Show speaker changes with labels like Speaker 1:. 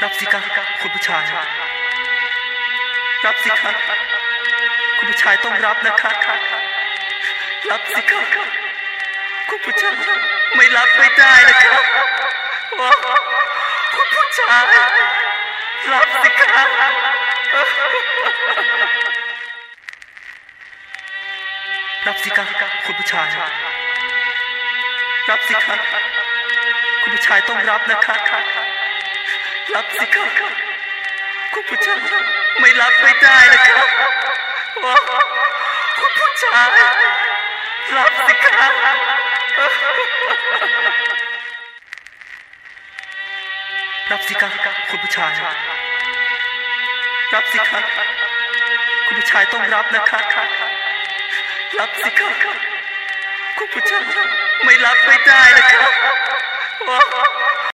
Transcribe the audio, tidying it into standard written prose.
Speaker 1: รับสิครับคุณผู้ชายรับสิครับคุณผู้ชายต้องรับนะครับรับสิครับคุณผู้ชายไม่รับไม่ได้นะครับคุณผู้ชายรับสิครับรับสิครับคุณผู้ชายรับสิครับคุณผู้ชายต้องรับนะครับรับสิครับคุณผู้ชายไม่รับไม่ได้นะครับคุณผู้ชายรับสิครับรับสิครับคุณผู้ชายรับสิครับคุณผู้ชายต้องรับนะครับรับสิครับคุณผู้ชายไม่รับไม่ได้นะครับ